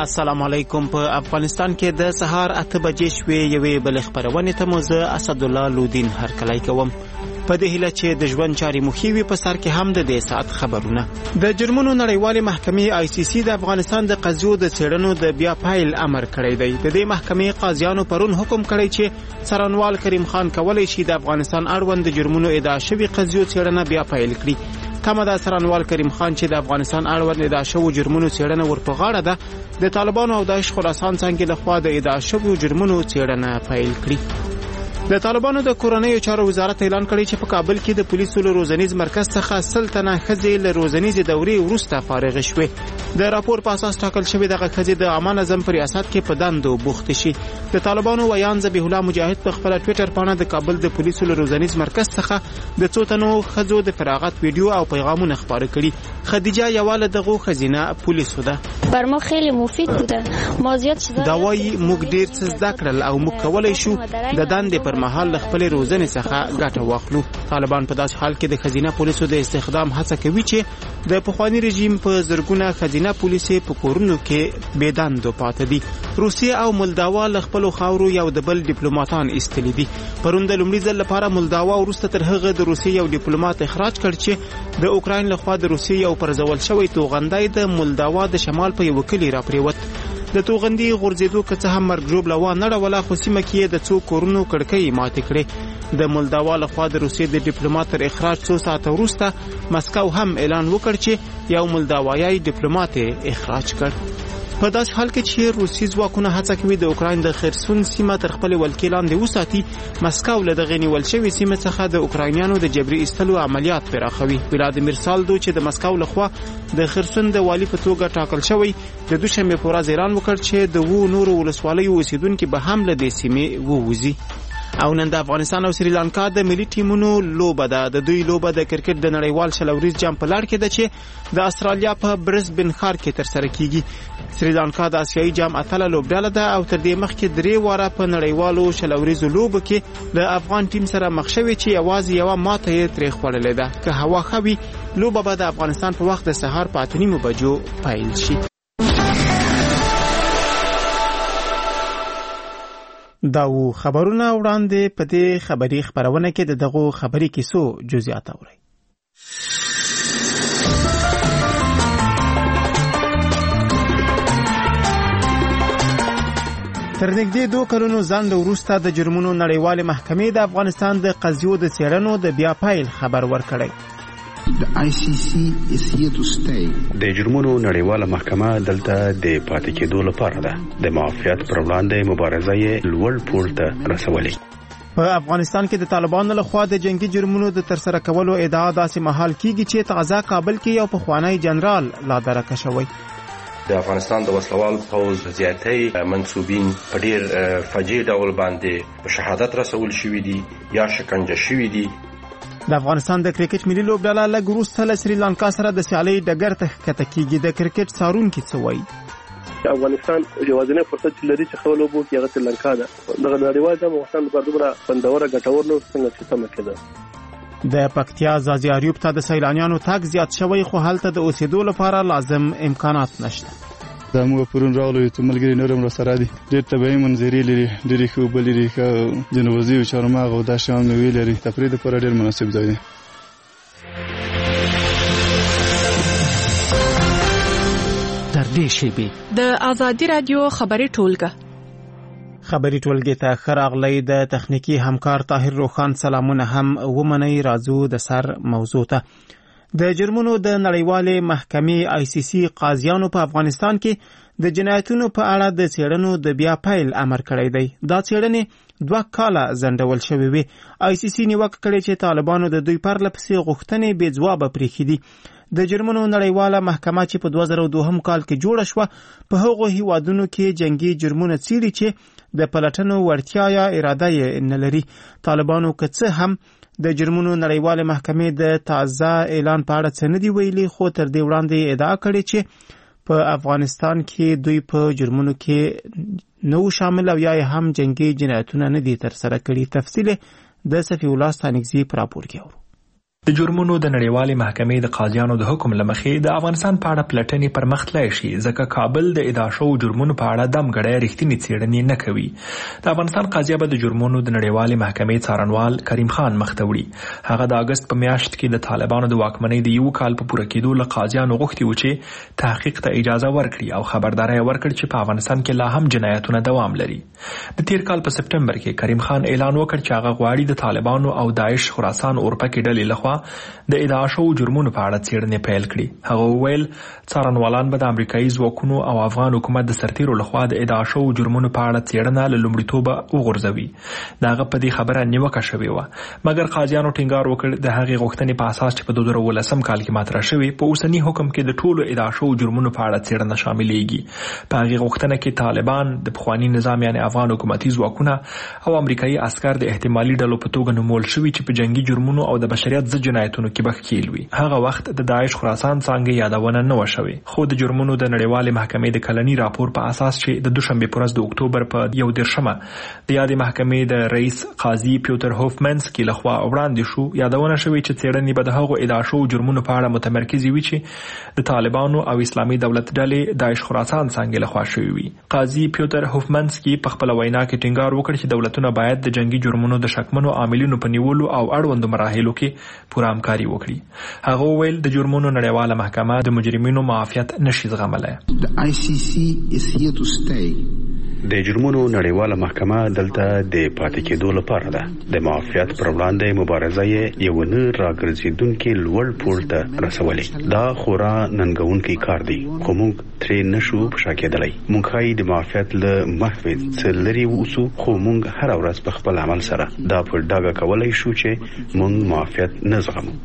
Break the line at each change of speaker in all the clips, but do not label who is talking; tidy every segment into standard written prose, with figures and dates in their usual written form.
السلام علیکم. په افغانستان کې د سهار 8 بجې شوې یوې بل خبرونه ته مو زه اسد الله لودین هرکلی کوم. په دې هیله چې د ژوند چاري مخیوي په سر کې هم د دې ساعت خبرونه. د جرمونو نړیوالې محکمې ICC د افغانستان د قضیو د څېړنو د بیا پایل امر کړی دی. د دې محکمې قاضیانو پرون حکم کړی چې څارنوال کریم خان کولای شي د افغانستان اړوند د جرمونو ادعا شوی قضیو څېړنه بیا پایل کړي. کمه د څارنوال کریم خان چې د افغانستان اړوند ادعا شوی جرمونو څېړنه ورپغاړه ده د طالبانو او داعش خراسان څنګه لخوا د ادعا شوی جرمونو څېړنه پیل کړي. د طالبانو د کورنیو چارو وزارت اعلان کړی چې په کابل کې د پولیسو له روزنیز مرکز څخه 100 تنه ښځې له روزنیز دورې وروسته فارغ شوې. د راپور په اساس ټاکل شوی دغه ښځې د عامه نظم په ریاست کې په دندو بوخت شي. د طالبانو ویان ذبیح الله مجاهد په خپل ټوئیټر باندې د کابل د پولیسو له روزنیز مرکز څخه د څو تنو ښځو د فراغت ویډیو او پیغامونه خبرې کړي. خدیجه یواله دغه خزینه پولیسو ده.
بر ما خیلی مفید بوده. ما زیاد شده
دا وایي موږ ډیر څه زده کړل او موږ کولای شو د دندې پر مهال خپل روزنې څخه ګټه واخلو. طالبان په داسې حال کې د خزینه پولیسو د استخدام هڅه کوي چې د پخوانی رژیم په زرګونه خزینه پولیسو په کورونو کې بې دندو پاتې دي. روسیه او مولداوا له خپل خاورو یو د بل ډیپلوماټان ایستلي دي. پرون د لومړي ځل لپاره مولداوا وروسته تر هغه د روسیې یو ډیپلوماټ اخراج کړ چې د اوکراین لخوا د روسیې یو پرځول شوی توغندای د مولداوا د شمال په یو کلی را پریوت. د توغندي غورځېدو که څه هم مرګ ژوبله ونه ډوله خو سیمه کې د څو کورونو کړکۍ ماتې کړې. د مولداوا لخوا د روسیې د ډیپلوماټ تر اخراج څو ساعته وروسته مسکو هم اعلان وکړ چې یو مولداوایي ډیپلوماټ اخراج کړ. په داسې حال کې چې روسي ځواکونه هڅه کوي د اوکراین د خرسون سیمه تر خپل ولکې لاندې وساتي، مسکو له دغې نیول شوې سیمه څخه د اوکراینیانو د جبري ایستلو عملیات پراخوي. ولادیمیر سالدو چې د مسکو لخوا د خرسون د والي په توګه ټاکل شوی د دوشنبه په ورځ اعلان وکړ چې د نورو ولسوالیو اوسیدونکو به هم له دې سیمې ووځي. او نن د افغانستان او سریلانکا د ملي ټیمونو لوبه ده. د دوی لوبه د کرکټ د نړیوال شلوریز جام په لړ کې ده چې د استرالیا په برزبن ښار کې ترسره کیږي. سریلانکا د آسیایي جام اتله لوبډاله ده او تر دې مخکې 3 واره په نړیوالو شلوریزو لوبو کې د افغان ټیم سره مخ شوی چې یوازې یو ماته یې ترې خوړلې ده. که هوا ښه وي لوبه به د افغانستان په وخت د سهار په 8:30 بجو پیل شي. دا و خبرونه وړاندې په دې خبري خبرونه کې دغه خبري کیسو جزئیات اورئ. تر نږدې 2 کلونو ځنډ وروسته د جرمونو نړیوالې محکمې د افغانستان د قضیو د څېړنو د بیا پایل خبر ورکړی.
The ICC is here to stay.
د جرمونو نړیواله محکمه دلته د پاتې کېدو لپاره ده. د معافیت پر وړاندې مبارزه یې لوړ پوړ ته رسولې.
په افغانستان کې د طالبانو لخوا د جنگي جرمونو د ترسره کولو ادعا داسې مهال کیږي چې تازه کابل کې یو پخوانی جنرال لا درکه شوی.
د افغانستان د وسلوال پوځ زیاتې منسوبین په ډیر فجیع ډول باندې په شهادت رسول شوي دي یا شکنجه شوي دي.
د افغانستان د کرکټ ملي لوبډله لږ وروسته له سریلانکا سره د سیالۍ ډګر ته ښکته کیږي. د کرکټ څارونکي څه وایي؟
افغانستان یوازینی فرصت چې لري چې خپل لوبو کې هغه سریلانکا ده. دغه نړیوال جام افغانستان لپاره دومره خوندوره ګټور نو څنګه چې سم کېده.
د پکتیا ځاځي اریوب ته د سیلانیانو تګ زیات شوی خو هلته د اوسېدو لپاره لازم امکانات نشته.
دا موږ پرون راغلو چې ملګری نورم را سره دي. ډېر طبیعي منظرې لري، ډېرې ښه اوبه لري، ښه جنوبي او چارمغز او دا شیان مېوې لري. تفریح لپاره ډېر مناسب ځای دی.
تر دې شیبې د آزادي رادیو خبري ټولګه
ته ښه راغلی. د تخنیکی همکار طاهر روخان سلامونه هم ومنئ. راځو د سر موضوع ته. د جرمونو د نړیوالې محکمې ICC قاضیانو په افغانستان کې د جنایتونو په اړه د څېړنو د بیا پیل امر کړی دی. دا څېړنې 2 کاله ځنډول شوې وې. ICC نیوکه کړې چې طالبانو د دوی پرله پسې غوښتنې بې ځوابه پرېښې دي. د جرمونو نړیواله محکمه چې په 2002 کال کې جوړه شوه په هغو هیوادونو کې جنگي جرمونه څیړي چې د پلټنو وړتیا یا اراده یې نه لري. طالبانو که څه هم د جرمونو نړیواله محکمې د تازه اعلان په اړه څه نه دی ویلي، خو تر دې وړاندې ادعا کړې چې په افغانستان کې دوی په جرمونو کې نو شامل او یا هم جنگي جنایتونه نه دي ترسره کړي. تفصیل د صفی الله ستانکزی پر راپور کې اورو.
د جرمونو د نړیوالې محکمې د قاضیانو د حکم لمخې د افغانستان په اړه پلټنې پر مخ تللی شي ځکه کابل د ادعا شوو جرمونو په اړه دمګړی رښتینې څېړنې نه کوي. د افغانستان قاضیه به د جرمونو د نړیوالې محکمې څارنوال کریم خان مخ ته وړي. هغه د اګست په میاشت کې د طالبانو د واکمنۍ د 1 کال په پوره کېدو له قاضیانو غوښتي و چې تحقیق ته اجازه ورکړي او خبرداری ورکړ چې په افغانستان کې لا هم جنایتونه دوام لري. د تیر کال په سپټمبر کې کریم خان اعلان وکړ چې هغه غواړي د طالبانو او داعش خراسان اورپکې ډلې لخوا د ادعا شوو جرمونو په اړه څېړنې پیل کړي. هغه وویل څارنوالان به د امریکایي ځواکونو او افغان حکومت د سرتیرو لخوا د ادعا شوو جرمونو په اړه څېړنه له لومړیتوبه وغورځوي. د هغه په دې خبره نیوکه شوې وه، مګر قاضیانو ټینګار وکړ د هغې غوښتنې په اساس چې په 2019 کال کې مطرح شوې په اوسني حکم کې د ټولو ادعا شوو جرمونو په اړه څېړنه شاملېږي. په هغې غوښتنه کې طالبان، د پخواني نظام یعنې افغان حکومتي ځواکونه او امریکایي عسکر د احتمالي ډلو په توګه نومول شوي چې په جنگي جرمونو او د بشریت ضد جنایتونو کې به ښکیل وي. هغه وخت د داعش خراسان څانګې یادونه نه وه شوې، خو د جرمونو د نړیوالې محکمې د کلني راپور په اساس چې د دوشنبې په ورځ د اکتوبر په 21مه د یادې محکمې د رئیس قاضي پیوتر هوفمنسکي لخوا وړاندې شو، یادونه شوې چې څېړنې به د هغو ادعا شوو جرمونو په اړه متمرکزې وي چې د طالبانو او اسلامي دولت ډلې داعش خراسان څانګې لخوا شوې وي. قاضي پیوتر هوفمنسکي په خپله وینا کې ټینګار وکړ چې دولتونه باید د جنگي جرمونو د شکمنو عاملینو په نیولو او اړوندو مراحلو کې پوره همکاري وکړي. هغه وویل د جرمونو نړیواله محکمه د مجرمینو معافیت نشي زغملی.
د جرمونو نړیواله محکمه دلته د پاتې کېدو لپاره ده. د معافیت پر وړاندې مبارزه یې یو نه راګرځېدونکي لوړ پوړ ته رسولې. دا خورا ننګونکی کار دی، خو موږ ترې نشو په شا کېدلی. موږ ښایي د معافیت له محوې څه لرې واوسو، خو موږ هره ورځ په خپل عمل سره دا پر ډاګه کولی شو چې موږ معافیت نه زغمو.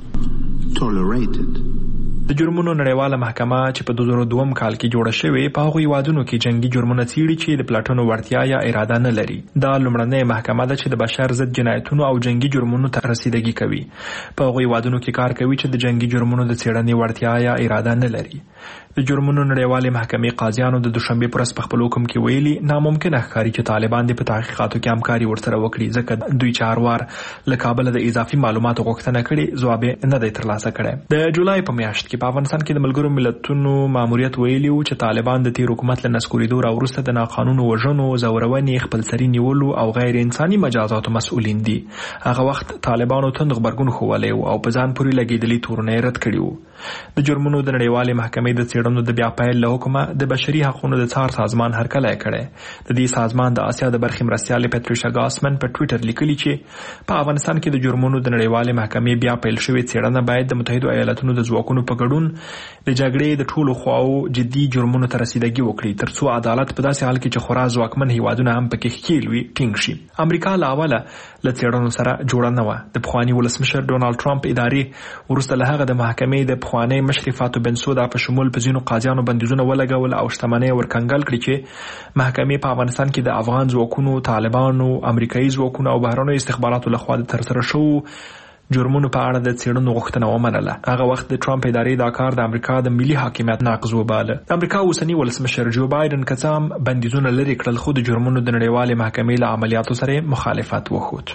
د جرمونو نړیواله محکمه چې په 2002 کال کې جوړه شوې په هغو هیوادونو کې جنگي جرمونه څیړي چې د پلټنو وړتیا یا اراده نه لري. دا لومړنۍ محکمه ده چې د بشر ضد جنایتونو او جنگي جرمونو ته رسیدګي کوي. په هغو هیوادونو کې کار کوي چې د جنگي جرمونو د څېړنې وړتیا یا اراده نه لري. د جرمونو نړیوالې محکمې قاضیانو د دوشنبې پر ورځ په خپل حکم کې ویلي ناممکنه ښکاري چې طالبان دې په تحقیقاتو کې همکاري ورسره وکړي، ځکه دوی 4 وار له کابل د اضافي معلوماتو غوښتنه کړې، ځواب یې نه دی ترلاسه کړی. د جولای په میاشت کې په افغانستان کې د ملګرو ملتونو ماموریت ویلي و چې طالبان د تیر حکومت له نسکورېدو راوروسته د ناقانونه وژنو، زورونې، خپلسري نیولو او غیر انساني مجازاتو مسؤلین دي. هغه وخت طالبانو تند غبرګون ښوولی و او په ځان پورې لګېدلي تورونه یې رد کړي وو. د جرمونو د نړیوالې محکمې د څېړنو د بیا پیل له حکمه د بشري حقونو د څار سازمان هرکلی کړی. د دې سازمان د اسیا د برخې مرستیالې پټریشا ګاسمن په ټویټر لیکلي چې په افغانستان کې د جرمونو د نړیوالې محکمې بیا پیل شوې څېړنه باید د متحدو ایالتونو د ځواکونو په ګډون د جګړې د ټولو خواو جدي جرمونو ته رسیدګي وکړي، ترڅو عدالت په داسې حال کې چې خورا ځواکمن هیوادونه هم پکې ښکیل وي ټینګ شي. امریکا له اوله له څېړنو سره جوړه نه وه. د پخواني ولسمشر ډونالډ ټرمپ ادارې وروسته له هغه د محکمې د پخوانۍ مشرې فاتو بنسودا په شمول په ځینو قاضیانو بندیزونه ولګول او شتمنۍ ورکنګل کړي چې محکمې په افغانستان کې د افغان ځواکونو، طالبانو، امریکایي ځواکونو او بهرنیو استخباراتو لخوا د ترسره شوو جرمونو په اړه د څېړنو غوښتنه ومنله. هغه وخت د ټرمپ ادارې دا کار د امریکا د ملي حاکمیت ناقض وباله. د امریکا اوسني ولسمشر جو بایدن که څه هم بندیزونه لرې کړل، خو د جرمونو د نړیوالې محکمې له عملیاتو سره مخالفت وښود.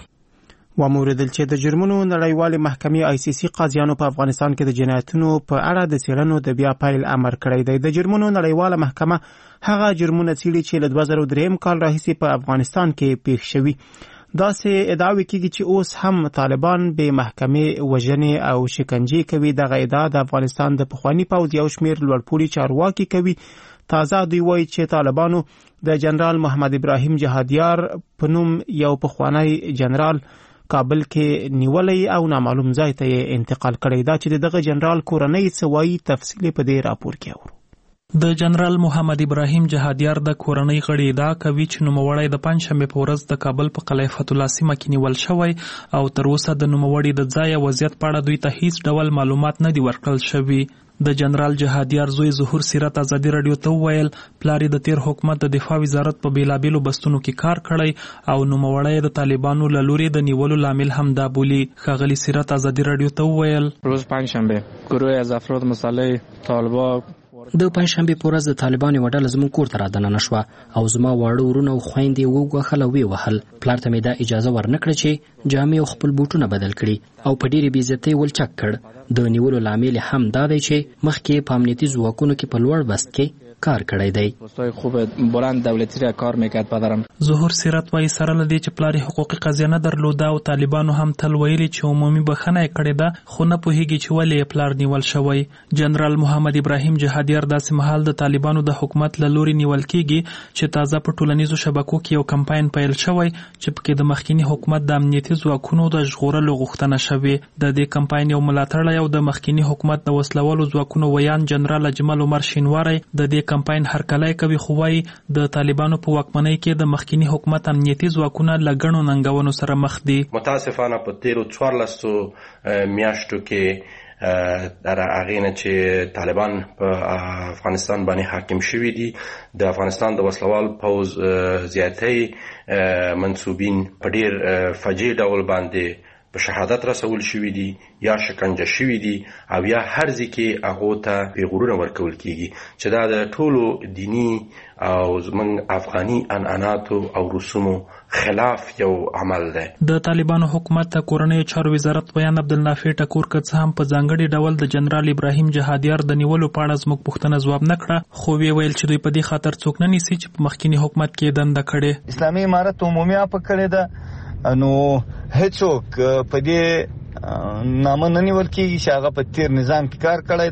وموردل چې د جرمونو نړیوالې محکمې ICC قاضیانو په افغانستان کې د جنایتونو په اړه د څېړنو د بیا پیل امر کړی دی. د جرمونو نړیواله محکمه هغه جرمونه څیړي چې له 2003 کال راهیسې په افغانستان کې پیښ شوي. داسې ادعاوې کېږي چې اوس هم طالبان به محکمې وژنې او شکنجې کوي. دغه ادعا د افغانستان د پخواني پوځ یو شمېر لوړپوړي چارواکي کوي. تازه دوی وایي چې طالبانو د جنرال محمد ابراهیم جهادیار په نوم یو پخوانی جنرال کابل کې نیولې او نامعلوم ځای ته یې انتقال کړی. دا چې دغه جنرال کورنۍ څه وایي تفصیل په دې راپور کې اورو.
د جنرال محمد ابراهیم جهادیار د کورنۍ غړي ادعا کوي چې نوموړی د پنجشنبې په ورځ د کابل په قلعه فتح الله سیمه کې نیول شوی او تر اوسه د نوموړي د ځای او وضعیت په اړه دوی ته هیڅ ډول معلومات نه دي ورکړل شوي. د جنرال جهادیار زوی ظهور سیرت ازادي رادیو ته وویل پلار د تیر حکومت د دفاع وزارت په بیلابیلو بستونو کې کار کړی او نوموړی د طالبانو له لوري د نیولو لامل هم دا بولي. ښاغلي سیرت ازادي رادیو ته وویل
روز پنجشنبه گروه از افراد مسلح طالبان د پنځشنبه په ورځ د طالبانو وډل زمون کور ته رادننه شو او زما واړه ورونه او خويندې وګوخله وی وهل. پلار ته مې دا اجازه ورنکړه چې جامې او خپل بوټونه بدل کړي او په ډېرې بې عزتۍ ولچک کړ. د نیولو لامل هم دا دی چې مخکې په امنیتي ځواکونو کې په لوړ بست کې کار کړی دی.
پستای خوب بلند دولتی را کار میکرد پدرم.
ظهور سیرت وایي سره لدی چې پلار حقوقي قضیه نه درلوده او طالبانو هم تل ویلي چې عمومي بخښنه کړې ده خو نه پوهیږي چې ولې پلار نیول شوی. جنرال محمد ابراهیم جهادیار داسې مهال د طالبانو د حکومت له لوري نیول کیږي چې تازه په ټولنیزو شبکو کې یو کمپاین پیل شوی چې پکې د مخکینی حکومت د امنیتي ځواکونو د ژغورلو غوښتنه شوې. د دې کمپاین یو ملاتړی او د مخکینی حکومت د وسلوالو ځواکونو ویان جنرال اجمل عمر شینواری د دې کمپاین هرکلی کوي خو وايي د طالبانو په واکمنۍ کې د مخکینی حکومت امنیتي ځواکونه له ګڼو ننګونو سره مخ دي.
متاسفانه په تیرو 14 میاشتو کې در هغې نه چې طالبان په افغانستان باندې حاکم شوي دي د افغانستان د وسلوال پوځ زیاتۍ منصوبین په ډېر فجیع ډول باندې په شهادت رسول شوي دي یا شکنجه شوي دي او یا هر ځای کې هغو ته پیغورونه ورکول کیږي چې دا د ټولو دینی او زموږ افغاني عنعناتو او رسومو خلاف یو عمل دی.
د طالبانو حکومت ته کورنیو چارو وزارت ویان عبدالنافع ټکور که څه هم په ځانګړي ډول د جنرال ابراهیم جهادیار د نیولو په اړه زموږ پوښتنه ځواب نه کړه خو وی ویل چې دوی په دې خاطر څوک نه نیسي چې په مخکینی حکومت کې دنده کړې.
اسلامي امارت عمومي اپ کړی ده نو هیڅوک په دې نامه نه نیول کېږي چې هغه په تیر نظام کې کار کړی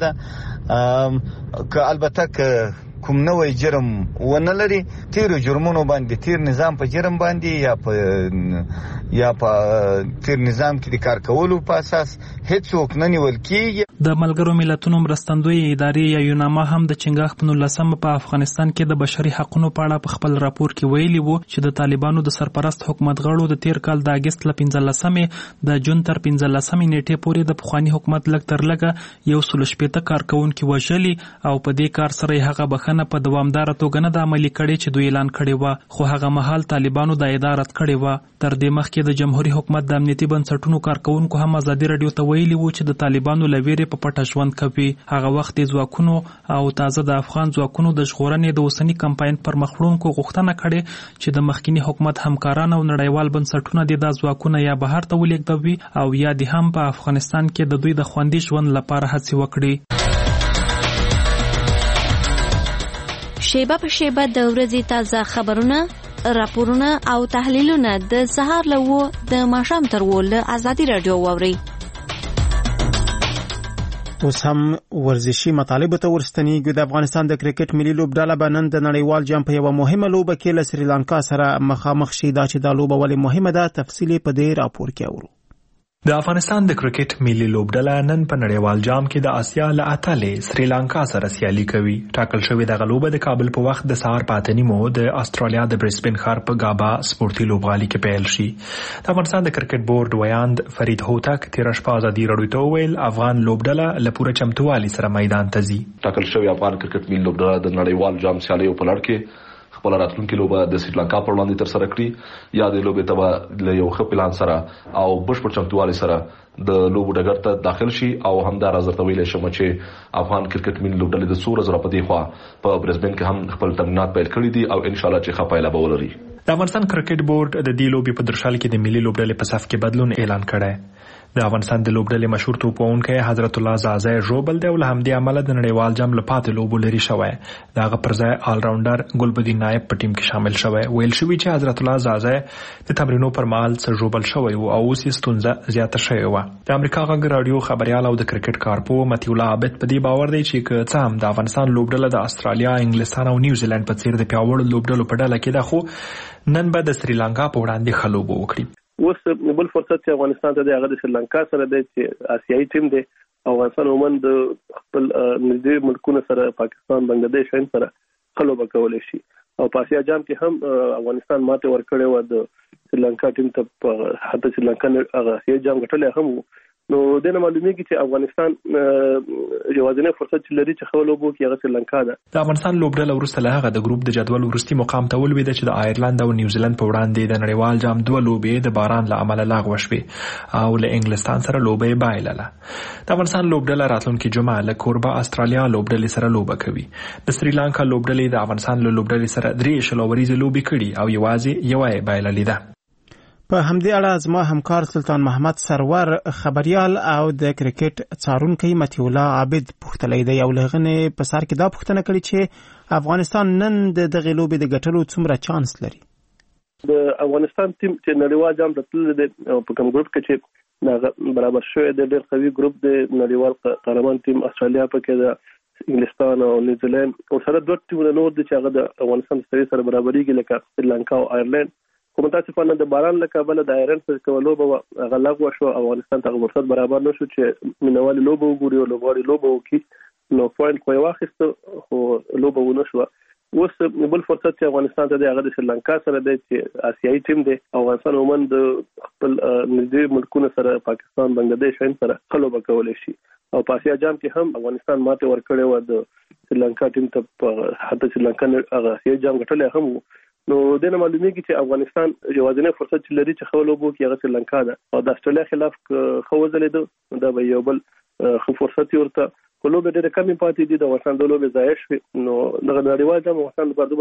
ده. که البته که کوم نوې جرم ونه لري تیر جرمونو باندې تیر نظام په جرم باندې یا په تیر نظام کې د کار کولو په اساس هیڅوک نه نیول کېږي.
د ملګرو ملتونو مرستندوی ادارې یا یوناما هم د چنګاښ په 19 په افغانستان کې د بشري حقوقو په اړه په خپل راپور کې ویلي وو چې د طالبانو د سرپرست حکومت غړو د تیر کال د اگست ل 15 د جون تر 15 نیټې پورې د پخوانی حکومت لږ تر لږه 160 کارکونکو وژلي او په دې کار سره هغه بخنه په دوامدار توګه نه د عملي کړي چې دوی اعلان کړی و خو هغه مهال طالبانو د ادارت کړی و. تر دې مخکې د جمهوریت حکومت د امنیتي بنسټونو کارکونکو هم ازادي رادیو ته ویلي وو چې د طالبانو لویری په پټه ژوند کوي. هغه وخت د ځواکونو او تازه د افغان ځواکونو د ژغورنې د اوسنی کمپاین پر مخړونکو غوښتنه کړې چې د مخکینی حکومت همکاران او نړیوال بنسټونه د ځواکونو یا بهر ته ولیږدوي او یا د هم په افغانستان کې د دوی د خوندي ژوند لپاره هڅې وکړي.
شیبه په شیبه د ورځې تازه خبرونه، راپورونه او تحلیلونه د سهار له 9 د ماښام تر 10 له ازادي رادیو واورئ.
اوس هم ورزشي مطالب ته ورستنیږو. د افغانستان د کرکټ ملي لوبډله به نن د نړیوال جام په یوه مهمه لوبه کې له سریلانکا سره مخامخ شي. دا چې دا لوبه ولې مهمه ده تفصیل په دې راپور کې اورو.
د افغانستان د کرکټ ملي لوبډله نن په نړیوال جام کې د آسیا له اتلې سریلانکا سره سیالي کوي. ټاکل شوې دغه لوبه د کابل په وخت د سهار په 8:30 د استرالیا د برسبن ښار په ګابا سپورتي لوبغالي کې پیل شي. د افغانستان د کرکټ بورډ ویاند فرید هوتک تیر شپه ازادي رادیو ته ویل افغان لوبډله له پوره چمتووالي سره میدان ته ځي.
ټاکل شوې افغان کرکټ ملي لوبډله د نړیوال جام سیالیو په لړ کې خپل راتلونکي لوبه د سریلانکا پر وړاندې تر سره کړي یا د لوبې ته له یو ښه پلان سره او بشپړ چمتووالي سره د لوبو ډګر ته داخل شي او همدار ازرته ویل شم چې افغان کرکټ ملي لوبډلې د څو ورځې په دی خوا په برسبن کې هم خپل تمرینات پیل کړي دي او ان شاء الله چې ښه پایله به ولري.
د افغانستان کرکټ بورډ د دې لوبې په درشل کې د ملي لوبډلې په صف کې بدلون اعلان کړی. د افغانستان د لوبډلې مشهور توپونکی حضرت الله زازای ژوبل دی او له همدې امله د نړیوال جام لپاره لوبو لري شوی. د هغه پر ځای آل راونډر ګلبدین نایب په ټیم کې شامل شوی. ویل شوی چې حضرت الله زازای د تمرینو پر مهال څه ژوبل شوی او اوس یې ستونزه زیاته شوې وه. د امریکا غږ رادیو خبريال او د کرکټ کارپو متی الله عابد په دې باور دی چې که څه هم د افغانستان لوبډله د استرالیا، انګلستان او نیوزیلند په څیر د پیاوړو لوبډلو په ډله کې ده خو نن به د سریلانکا په وړاندې ښه لوبه وکړي.
اوس بل فرصت چې افغانستان ته د هغه د سریلانکا سره د آسیایي ټیم دی. افغانستان عموما د خپل نږدې ملکونو سره پاکستان، بنگلاديش هم سره خلو وکولای شي او په آسیا جام کې هم افغانستان ماته ورکړې و د سریلانکا ټیم ته. حتی سریلانکا هغه آسیایي جام ګټلې هم نو د معلومیږي چې افغانستان یوازینی فرصت لري چې خپل لوبو کې هغه سریلانکا ده.
د افغانستان لوبډله وروسته له هغه د ګروپ د جدول وروستي مقام ته ولوېده چې د آیرلند او نیوزیلند په وړاندې د نړیوال جام 2 لوبې د باران له امله لغوه شوې او له انګلستان سره لوبه بایلله. د افغانستان لوبډله راتلونکي جمعه له کوربه استرالیا لوبډلې سره لوبه کوي. د سریلانکا لوبډلې د افغانستان له لوبډلې سره 3 شلوريزه لوبې کړي او یوازې یوه بایللې ده.
په همدې اړه زما همکار سلطان محمد سرور خبريال او د کرکټ څارونکي متي الله عابد پوښتلې دی او لغنه په سر کې دا پوښتنه کړې چې افغانستان نن د دغه لوبې د ګټلو څومره چانس لري.
د افغانستان ټیم چې نړیوال جام ته تللی دی په کوم ګروپ کې چې برابر شوی دی ډېر قوي ګروپ دی. نړیوال قهرمان ټیم استرالیا پکې ده، انګلستان او نیوزیلند او سره دوه ټیمونه نور دي چې هغه د افغانستان سره برابرېږي لکه سریلانکا او آیرلند. کوم متاسفانه د باران له کبله د آیرلند سره کولو به هغه لغوه شو. افغانستان ته فرصت برابر نشو چې مینوال لوبه وګوري او لوبغاړي لوبه وکړي. نو پوینټ خو واخیسته خو لوبه ونه شو. اوس بل فرصت چې افغانستان ته د هغه د سریلانکا سره دی چې آسیایي ټیم دی. افغانستان عموما د خپل نږدې ملکونو سره پاکستان بنگلاديش سره خلوبه کولای شي او په آسیا جام کې هم افغانستان ماته ورکړې و د سریلانکا ټیم ته. حتی سریلانکا هغه آسیایي جام ګټلې هم. نو د معلومیږي چې افغانستان یوازینی فرصت لري چې خپل لوبو کې هغه سریلانکا ده او د استرالیا خلاف خو وځلېده. دا به یو بل خو فرصت ورته کولو به ډېر کم پاتې دي. د افغانستان د لوبې ځای شوی. نو دغه نړیوال جام افغانستان لپاره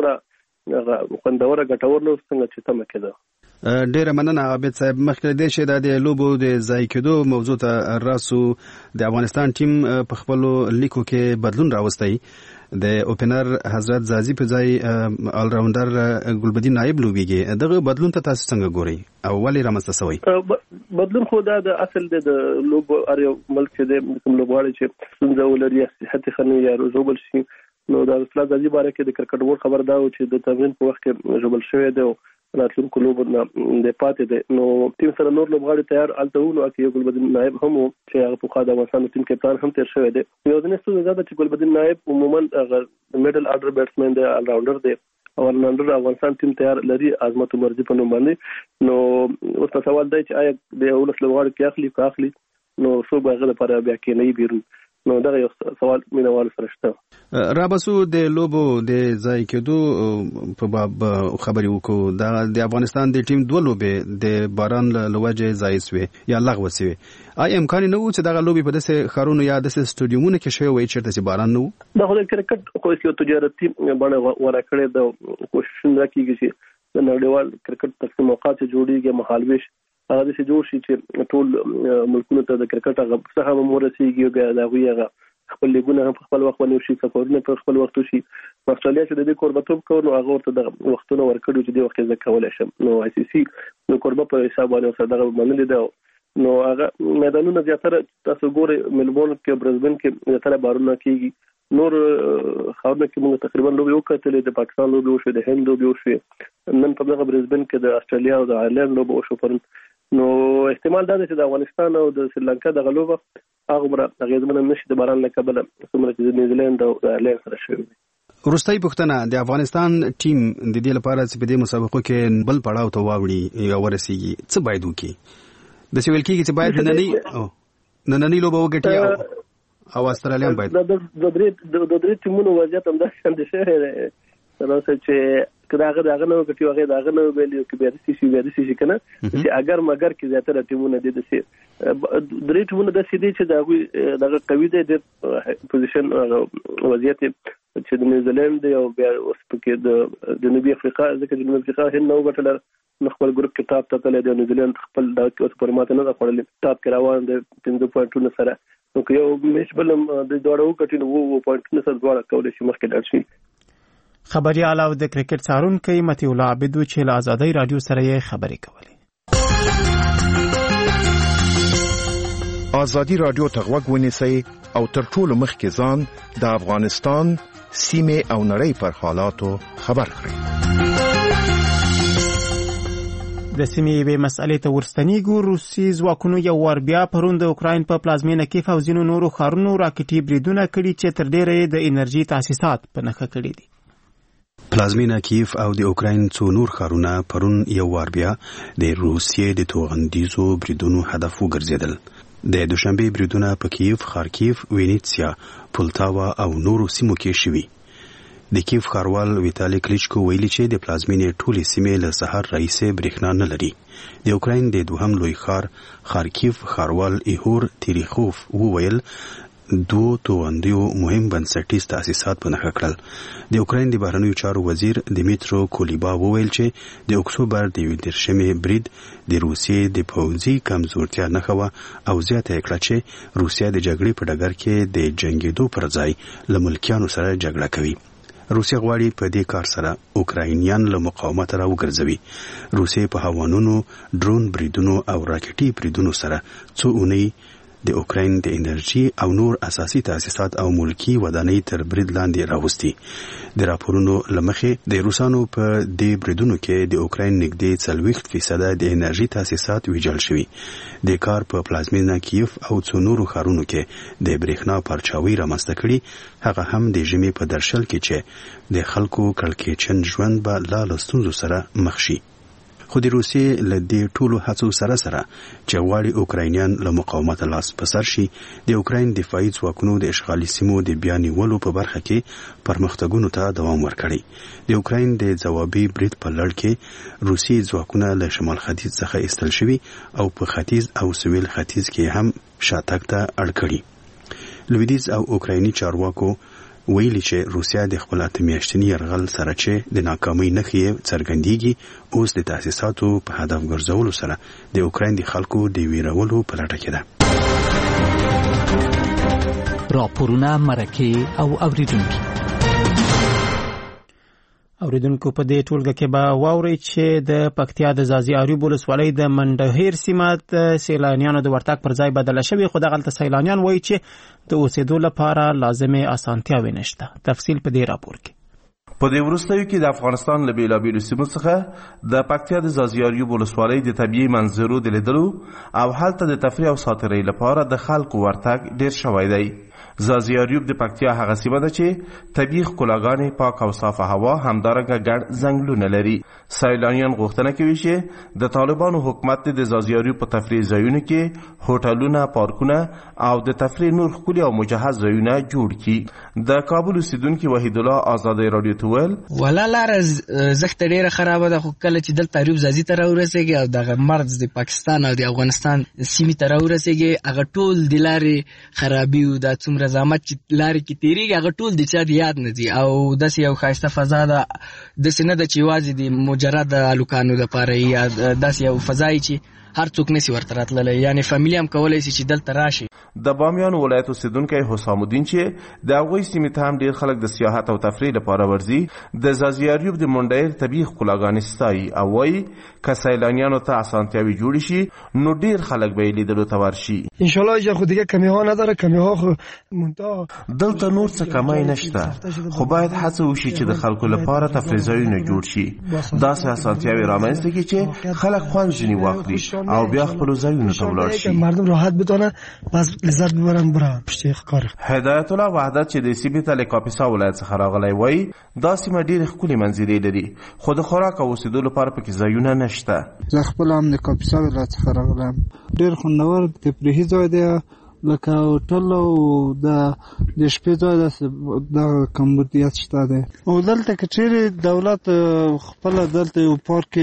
دومره خوندور ګټور نو څنګه چې تمه کېده.
ډېر مننه عابد صاحب. مخکې دې چې د لوبو د ځای کېدو موضوع ته راسو د افغانستان ټیم په خپل لیکو کې بدلون راوستي. د اوپنر حضرت زازي په ځای آل راونډر ګلبدین نائب لوبيږي. دغه بدلون ته تاسو څنګه ګورئ او ولې رامنځته شوی؟
بدلون خو دا د اصل د لوب اړ ملک چې د کوم لوبغاړي چې څنګه ولري صحت خني یا روزوبل شي. نو د اصل زازي باره کې د کرکټ بورډ خبر دا و چې د تمرین په وخت کې جوړل شوی دی راتلونکو لوبو نه د پاتې دی. نو ټیم سره نور لوبغاړي تیار الته وو چې ګلبدین نائب هم چې هغه په خاطر افغانستان ټیم کپتان هم تیر شوی دی. یو ځنه څه زیاده چې ګلبدین نائب عموما هغه میډل اډر بیټسمن دی، آل راونډر دی او نن افغانستان ټیم تیار لري عظمت مرزي په نوم باندې. نو اوس سوال دی چې آیا د اولس لوبغاړي کې اخلي نو څو به غره بیا کې نه بیرون. نو دا یو سوال مینوال سره شته.
رابسو د لوبو د ځای کېدو په باب خبري وکړو. د افغانستان د ټیم 2 لوبې د باران لوجه ځای سوي یا لغوه سوي. آیا امکان نه و چې دا لوبې په داسې خارونو یا داسې سټډیومونو کې شوی وي چې باران نه و؟
دا خو د کرکټ خو یو تجارتي باندې ورا کړی د کوشش نه کیږي چې د نړیوال کرکټ تقسیم اوقات جوړیږي مخالفش هغه د جوړ شي چې ټول ملکونو ته د کرکټ هغه څه هم ورسیږي او بیا دا هغه خپل لیګونه هم خپل وخت ونیو شي سفرونه په خپل وخت شي. استرالیا چې د دې قربتوب کوي نو هغه ورته د وختونو ورکړي چې د وخت ځکه کولای شم. نو آی سی سی نو قربت په حساب باندې صدقه منل دي. نو هغه میدانونه زیاتره تاسو ګورئ ملبورن کې برزبن کې زیاتره بارونه کیږي. نور خاورونه کې موږ تقریبا لوبي وکړلې. د پاکستان لوبي وشو، د هند لوبي وشو، نن په دغه برزبن کې د استرالیا او د آیرلند لوبي وشو. پرون نو احتمال دا دی چې د افغانستان او د سریلانکا د غلوبه هغه غیزمن نشي د باران له کبله څومره چې د نیوزیلند او د آیرلند سره شوی.
وروستۍ پوښتنه د افغانستان ټیم د دې لپاره چې په دې مسابقو کې بل پړاو ته واوړي یا ورسیږي څه باید وکړي؟ د سویل کېږي چې باید نننۍ لوبه وګټي او استرالیا باید
د درې ټیمونو وضعیت هم داسې اندېښه دی ترڅو چې کداغه داغه نو کټي وغه داغه نو ویلو کې بیا دې شي کنه چې اگر مگر کې زیاتره ټیمونه دي د درې ټیمونه د سیدي چې داغه قوي دي د پوزیشن وضعیت چې د نیوزیلند او بیا اوس پکې د جنوبي افریقا ځکه چې جنوبي افریقا هند نو غټل خپل ګروپ کې ټاپ ته تللی دی. نیوزیلند خپل د اوس پرماته نه خپل ټاپ کې روان دي 5 پوینټونو سره. نو که یو میچ بلم د دوړو کټینو وو پوینټونو سره دوړه کولای شي مخکې لاړ شي.
خبريال او د کرکټ څارونکي متي الله عابد چې له آزادۍ رادیو سره یې خبرې کولې.
آزادي رادیو ته غوږ ونیسئ او تر ټولو مخکې ځان د افغانستان سیمې او نړۍ پر حالاتو خبر کړئ.
د سیمې به مسئلې ته ورستنیږو. روسي ځواکونو یو وار بیا پرون د اوکراین په پلازمینه کې فوزینو نورو ښارونو راکټي بریدونه کړي چې تر ډیره د انرژي تاسیسات په نښه کړي دي.
پلازمینه کیف او د اوکراین څو نور ښارونه پرون یو وار بیا د روسیې د توغندیزو بریدونو هدف وګرځیدل.
د دوشنبه بریدونه په کیف، خارکیف، وینیتسیا، پولتاوا او نورو سیمو کې شوي. د کیف ښاروال ویتالی کلیچکو ویلي چې د پلازمینې ټولې سیمې له سهار راهیسې برېښنا نه لري. د اوکراین د دوهم لوی ښار خارکیف ښاروال ایهور تیریخوف وویل 2 توغندیو مهم بنسټیز تاسیسات په نښه کړل. د اوکراین د بهرنیو چارو وزیر دیمیترو کولیبا وویل چې د اکتوبر د 21 برید د روسیې د پوځي کمزورتیا نښه وه او زیاته یې کړه چې روسیه د جګړې په ډګر کې د جنګېدو پر ځای له ملکیانو سره جګړه کوي. روسیه غواړي په دې کار سره اوکراینیان له مقاومت را وګرځوي. روسیه په هوانونو، ډرون بریدونو او راکټي بریدونو سره څو اونۍ د اوکراین د انرژي او نور اساسي تاسیسات او ملکی ودانۍ تر برید لاندې راوستي. د راپورونو لمخې د روسانو په دې بریدونو کې د اوکراین نږدې 40% د انرژي تاسیسات ویجاړ شوي. د کار په پلازمینه کیف او څو نورو ښارونو کې د برېښنا پرچاوي رامنځته کړي، هغه هم د ژمي په درشل کې چې د خلکو کړکېچن ژوند به لا له ستونزو سره مخ شي. خو د روسیې له دې ټولو هڅو سره چې غواړي اوکراینیان له مقاومت لاس په سر شي، د اوکراین دفاعي ځواکونو د اشغالي سیمو د بیا نیولو په برخه کې پرمختګونو ته دوام ورکړی. د اوکراین د ځوابي برید په لړ کې روسي ځواکونه له شمال ختیځ څخه ایستل شوي او په ختیځ او سویل ختیځ کې هم شاتګ ته اړ کړي. لویدیځ او اوکرایني چارواکو ویلي چې روسیا د خپل میاشتني یرغل سره چې د ناکامۍ نښې څرګندېږي، اوس د تاسیساتو په هدف ګرځولو سره د اوکراین د خلکو د ویرولو په لټه کې ده.
راپورونه، مرکې او اوریدونکي
په دې ټولګه کې به واورئ چې د پکتیا د ځاځي اریوب ولسوالۍ د منډهیر سیمه د سیلانیانو د ورتګ پر ځای بدله شوې، خو دغلته سیلانیان وایي چې د اوسېدو لپاره لازمې اسانتیاوې نشته. تفصیل په دې راپور کې.
په دې وروستیو کې د افغانستان له بیلابیلو سیمو څخه د پکتیا د ځاځي اریوب ولسوالۍ د طبیعي منظرو د لیدلو او هلته د تفریح او ساتیرۍ لپاره د خلکو ورتګ ډیر شوی دی. ځاځي اریوب د پکتیا هغه سیمه ده چې طبیعي ښکلاګانې، پاک او صافه هوا، همدارنګه ګڼ ځنګلونه لري. سیلانیان غوښتنه کوي چې د طالبانو حکومت د ځاځي اریوب په تفریح ځایونو کې هوټلونه، پارکونه او د تفریح نور ښکلي او مجهز ځایونه جوړ کړي. د کابل اوسیدونکي وحید الله ازادۍ راډیو ته وویل
ولا لاره زښته ډیره خرابه ده، خو کله چې دلته اریوب ځاځي ته راورسېږي او دغه مرز د پاکستان او د افغانستان سیمې ته راورسېږي، هغه ټول د لارې خرابي او د څومره زحمت چې لارې کې تېرېږي هغه ټول د چا د یاد نه ځي. او داسې یو ښایسته فضا ده، داسې نه ده چې یوازې د مجرد هلکانو لپاره یا داسې یو فضا چې هر څوک نسی ورته راتللی، یعنی فامیلی هم کولی شي چې دلته راشي.
د بامیان ولایت اوسیدونکی حسام الدین چې د هغوی سیمې ته هم ډیر خلک د سیاحت او تفریح لپاره ورځي، د ځاځي اریوب د منډهیر طبیعي ښکلاګانې ستایي او وایي که سیلانیانو ته اسانتیاوې جوړې شي نو ډیر خلک به یې لیدلو ته ورشي.
انشاءالله اینجا خو دیگه کمی ها نداره، کمی ها خو
دلته نور څه کمی نشته، خو باید هڅه وشي چې د خلکو لپاره تفریح ځایونه جوړ شي، داسې اسانتیاوې رامنځته کړي چې خلک خوند ځینې واخلي او بیا خپلو ځایونو ته ولاړ شي،
مردم راحت بتونه بس لذت ببرن برن پشت کار.
هدایت الله وحدت چې د سیمې ته له کاپیسا ولایت څخه راغلی وایي دا سیمه ډېرې ښکلې منظرې لري، خو د خوراک او اوسېدو لپاره پکې ځایونه نشته.
زه خپله هم د کاپیسا ولایت څخه راغلی یم، ډېر خوندور تفریحي ځای دی، لکه هوټل او د شپې ځای د کمبودیت شته دی. او دلته که چیرې دولت خپله دلته یو پارک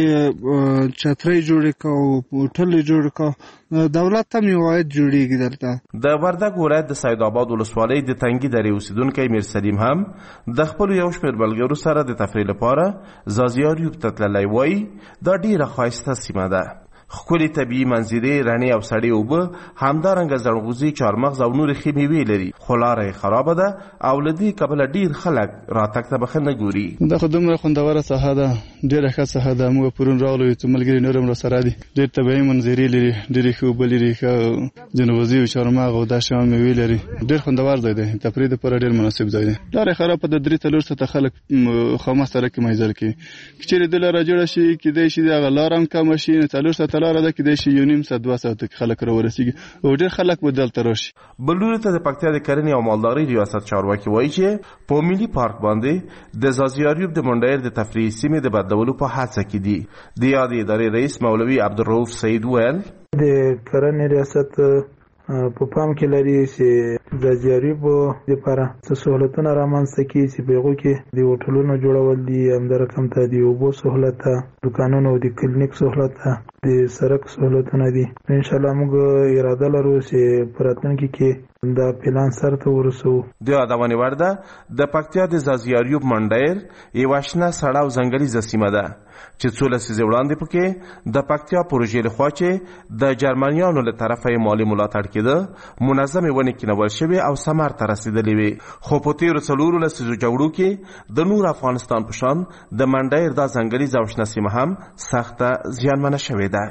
چترۍ جوړې کړه او هوټل یې جوړ کړه، دولت هم یو عاید جوړېږي دلته.
د وردګ ولایت د سید آباد ولسوالۍ د تنګي درې اوسیدونکی میر سلیم هم د خپلو یو شمېر ملګرو سره د تفریح لپاره ځاځي اریوب ته تللی وایي دا ډېره ښایسته سیمه ده، ښکلې طبیعي منظرې، رڼې او سړې اوبه، همدارنګه زڼغوزي، چارمغز او نورې ښې مېوې لري، خو لاره یې خرابه ده او له دې کبله ډېر خلک راتګ ته بښه نه ګوري.
دا خو دومره خوندوره ساحه ده، ډېره ښه ساحه ده. موږ پرون راغلو، څو ملګري نور هم راسره دي، ډېر طبیعي منظرې لري، ډېرې ښې اوبه لري، ښه جنوبزي او چارمغز او دا شیان مېوې لري، ډېر خوندور ځای دی، تفریح دپاره ډېر مناسب ځای دی. لاره یې خرابه ده، 3-4 ساعته خلک خامه سړک کې مزل کوي، که چېرې دې لاره جوړه شي کیدای شي دغه لاره هم کمه شي، 4 ساعته لاره ده، کیدای شي 1.5 ساعت 2 ساعته خلک راورسیږي او ډېر خلک به دلته راشي.
بل لوري ته د پکتیا د کرنې او مالدارۍ ریاست چارواکي وایي چې په ملي پارک باندې د ځاځي اریوب د منډهیر د تفریحي سیمې د بدلولو په هڅه کې دي. د یادې ادارې رئیس مولوي عبدالرؤف سید ویل
د کرنې ریاست
په پام کې لري چې د جریبو لپاره څه سہولتونه رامنځته کړي چې په هغو کې د هوټلونو جوړول دي، همدارقم ته د اوبو سہولت ته، دکانونو او د کلینیک سہولت ته، د سړک سہولتونه دي. انشاءالله موږ اراده لرو چې په راتلونکي کې دا پلان سرته ورسو.
د یادونې وړ ده د پکتیا د زازیاریوب منډیر یوه شنه سړه او ځنګلیزه سیمه ده چې څو لسیزې وړاندې پکې د پکتیا پروژې لخوا چې د جرمنیانو له طرفه یې مالي ملاتړ کېده منظمې ونې کینول شوې او ثمر ته رسېدلې وې. خو په تېرو 4 لسیزو جګړو کې د نور افغانستان په شان د منډیر دا ځنګلیزه او شنه سیمه هم سخته زیانمنه شوې ده.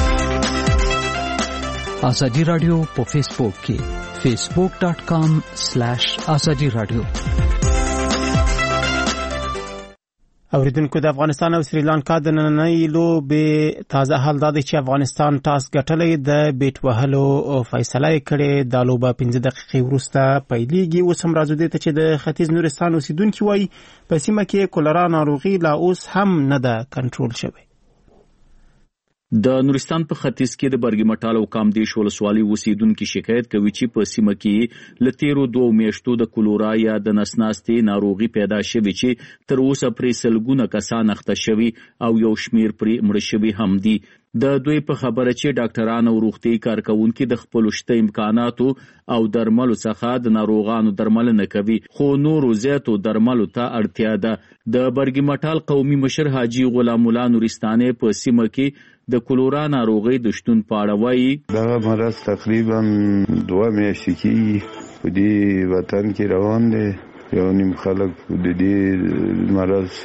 ازادي رادیو په فیسبوک کې facebook.com/azadi radio.
اوریدونکو د افغانستان او سریلانکا د نننۍ لوبې تازه حال دا دی چې افغانستان ټاس ګټلی د بیټ وهلو فیصله یې کړې. دا لوبه 15 دقیقې وروسته پیلېږي. اوس هم راځو دې ته چې د ختیځ نورستان اوسیدونکي وایي په سیمه کې کولرا ناروغي لا اوس هم نه ده کنټرول شوې.
د نورستان په ختیځ کې د برګمټال او کامدیش ولسوالۍ اوسیدونکو شکایت کوي چې په سیمه کې له تیرو 2 میاشتو د کولورا یا د نسناستې ناروغي پیدا شوې چې تر اوسه پرې سلګونه کسان اخته شوي او یو شمیر پرې مړه شوي هم دي. د دوی په خبره چې ډاکټران او روغتي کارکونکي د خپل شته امکاناتو او درملو څخه د ناروغانو درملنه کوي، خو نورو زیاتو درملو ته اړتیا ده. د برګمټال قومي مشر حاجی غلام الله نورستاني په سیمه کې د کولورا ناروغي د شتون په اړه وایي
دا مرض تقریبا 2 میاشتې کې په دې وطن کې روان دی. یو نیم خلک د دې مرض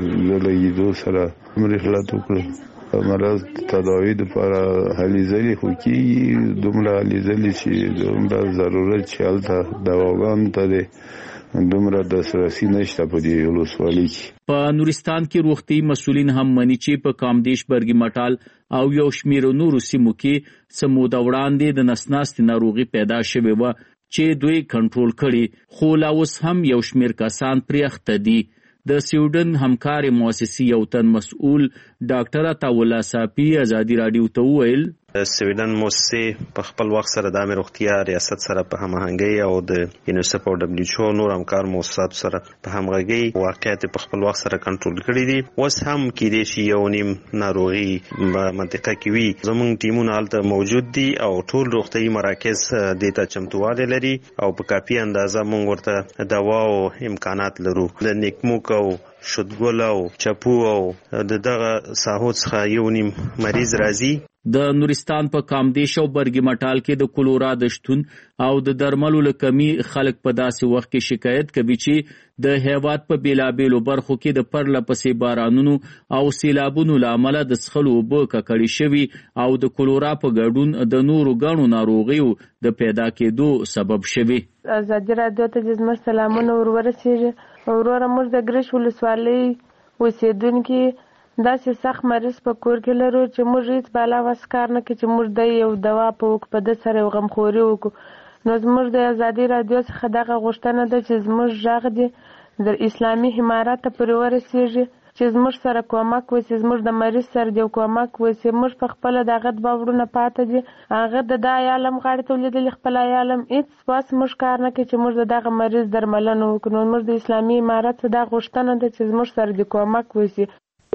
زلګیدو سره مرحلت وکړي. مرض تداوی لپاره هلې ځلې خو کېږي، دومره هلې ځلې چې دومره ضرورت چې هلته دواګانو ته دی دومره دسترسي نشته په دې ولسوالۍ کې.
په نورستان کې روغتي مسؤلین هم مني چې په کامدیش برګمټال او یو شمیر نورو سیمو کې سموده وړاندې د نسناستې ناروغي پیدا شوې وه چې دوی کنټرول کړي، خو لا اوس هم یو شمیر کسان پرې اخته دي. د سویډن همکاري مؤسسې یو تن مسؤل ډاکټر عطاالله صافي ازادي رادیو ته وویل
سویډن موسسې په خپل وخت سره د عامه روغتیا ریاست سره په هماهنګۍ او د یونیسف او دبليو نور همکار مؤسسات سره په همغږۍ واقعیت په خپل وخت سره کنټرول کړي دي. اوس هم کېدای شي یو نیم ناروغي په منطقه کې وي. زموږ ټیمونه هلته موجود دي او ټول روغتیايي مراکز دې ته چمتووالی لري او په کافي اندازه موږ ورته دوا او امکانات لرو. د نیکموک او شدګل او چپو او دغه ساحو څخه یو نیم مریض راځي.
د نورستان په کامدیش او برګمټال کې د کولورا د شتون او د درملو له کمی خلک په داسې وخت کې شکایت کوي چې د هیواد په بیلابیلو برخو کې د پرله پسې بارانونو او سیلابونو له امله د څښلو اوبه ککړې شوي او د کولورا په ګډون د نورو ګڼو ناروغیو د پیدا کېدو سبب شوي.
ازادي رادیو ته زموږ سلامونه ورورسېږي. وروره موږ د ګرش ولسوالۍ اوسېدونکي داسې سخت مریض په کور کې لرو چې موږ هیڅ بالا وس کار نه کوي چې موږ د یو دوا په ده سره یو غمخوري وکړو. نو زموږ د ازادي رادیو څخه دغه غوښتنه ده چې زموږ غږ د اسلامي امارات ته پورې ورسېږي چې زموږ سره کومک وشي، زموږ د مریض سره د کومک وشي. موږ په خپله د هغه دوه وروڼه پاته دي، هغه د عیالم غاړې ته ولیدلي خپل عیالم هېڅ واس موږ کار نه کوي چې موږ د دغه مریض درملنه وکړو. نو موږ د اسلامي امارات څخه دا غوښتنه ده چې زموږ سره د کومک وشي.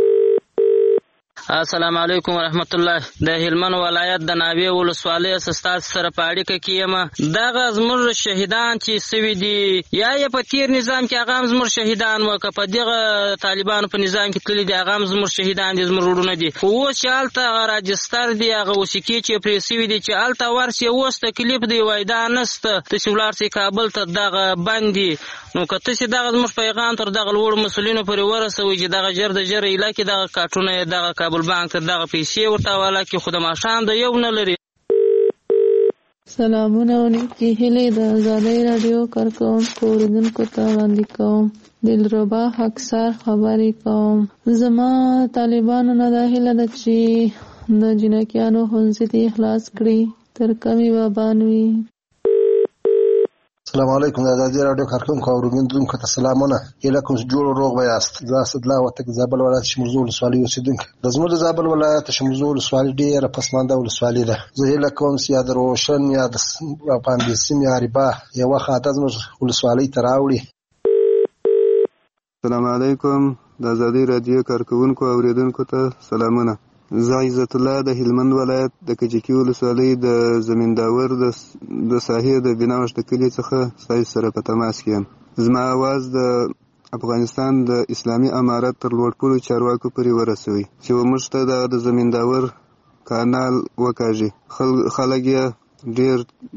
السلام علیکم ورحمت الله. د هلمند ولایت د ناوې ولسوالۍ استاد سره په اړیکه کې یم. دغه زموږ شهیدان چې سوي دي یا یې په تیر نظام کې هغه هم زموږ شهیدان وو، که په دغه طالبانو په نظام کې تللي دي هغه هم زموږ شهیدان دي، زموږ وروڼه دي. خو اوس چې هلته هغه راجستر دي، هغه وثیقې چې پرې سوي دي چې هلته ورسې اوس تکلیف دی وایدا نسته، تاسې ولاړ سئ کابل ته دغه بند دي. نو که تاسې دغه زموږ پیغام تر دغه لوړو مسؤلینو پورې ورسوئ چې دغه ژر د ژره ایله کې دغه کارټونه یې دغه کابل بانک ته دغه پیسې ورته حواله کړي، خو د ماښام د یو نه لري.
سلامونه او نیکې هیلې د ازادۍ راډیو کارکوونکو اورېدونکو ته وړاندې کوم. دلربا حقسار خبرې کوم. زما طالبانو نه دا هیله ده چې د جنکیانو ښوونځي دې خلاص کړي تر کمې بابان وي.
السلام علیکم د ازادي راډیو کارکونکو او اوریدونکو ته سلامونه. هیله کوم چې جوړ روغ به یاست. زه اسدالله وردګ زابل ولایت شمولزو ولسوالۍ اوسېدونکی. د زموږ د زابل ولایت شمولزو ولسوالۍ ډېره پسمانده ولسوالۍ ده. زه هیله کوم چې یا د روشن یا د پاندیسیم یا ریبا یوه خاطه زموږ ولسوالۍ ته راوړي.
السلام علیکم د ازادي راډیو کارکونکو او اوریدونکو ته سلامونه. زه عزت الله د هلمند ولایت د کجکي ولسوالۍ د زمینداور د ساحې د بناوش د کلي څخه ستاسو سره په تماس کې یم. زما اواز د افغانستان د اسلامي امارت تر لوړپوړو چارواکو پورې ورسوي چې موږ ته د زمینداور کانال وکاږي. خلک یې ډېر